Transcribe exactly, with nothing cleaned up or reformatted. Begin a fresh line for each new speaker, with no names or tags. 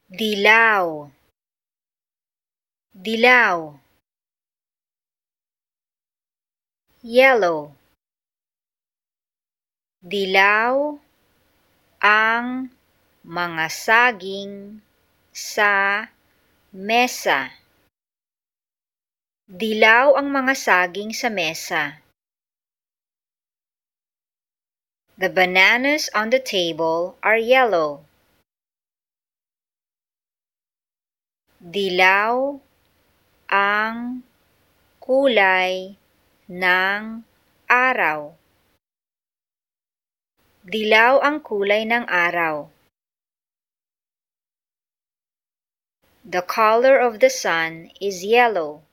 Dilaw, dilaw. Yellow. Dilaw ang mga saging sa mesa. Dilaw ang mga saging sa mesa. The bananas on the table are yellow. Dilaw ang kulay ng araw. Dilaw ang kulay ng araw. The color of the sun is yellow.